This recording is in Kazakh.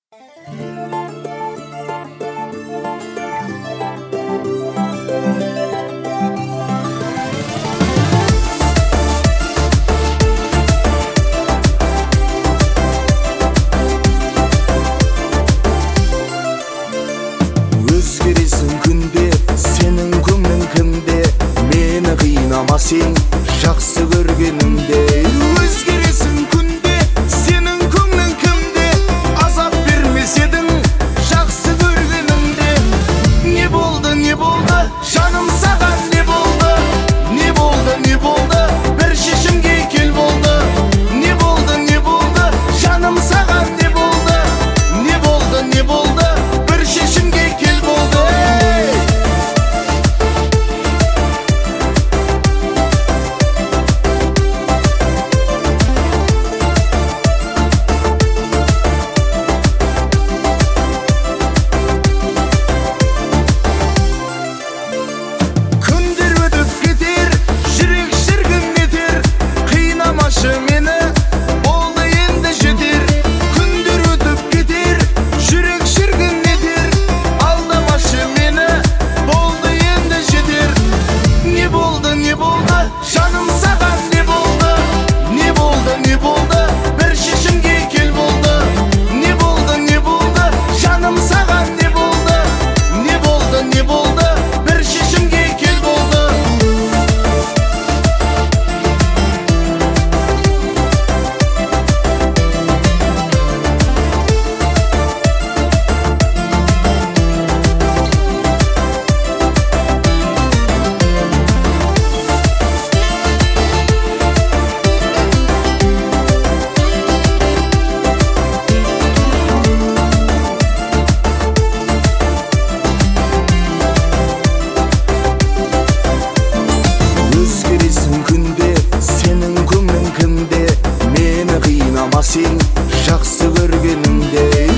Өзгересің күнде, сенің көңлің кімде? Мені қинама сен жақсы көргенімде. Өзгересің күнде, сенің көңлің кімде? Азап бермес едің жақсы көргенімде. Не болды, жаным саған не болды? Не болды, бір шешімге кел болды. Не болды, жаным саған не болды? Не болды, бір шешімге кел болды. Күндер өтіп кетер, жүрек шіркін етер. Қинамашы мені, болды енді жетер. Күндер өтіп кетер, жүрек шіркін етер. Алдамашы мені, болды енді жетер. Не болды, жаным саған не болды? Не болды, бір шешімге кел болды. Не болды, жаным саған не болды? Не болды, бір шешімге кел болды. Өзгересің күнде, сенің көңлің кімде? Мені қинама сен жақсы көргенімде.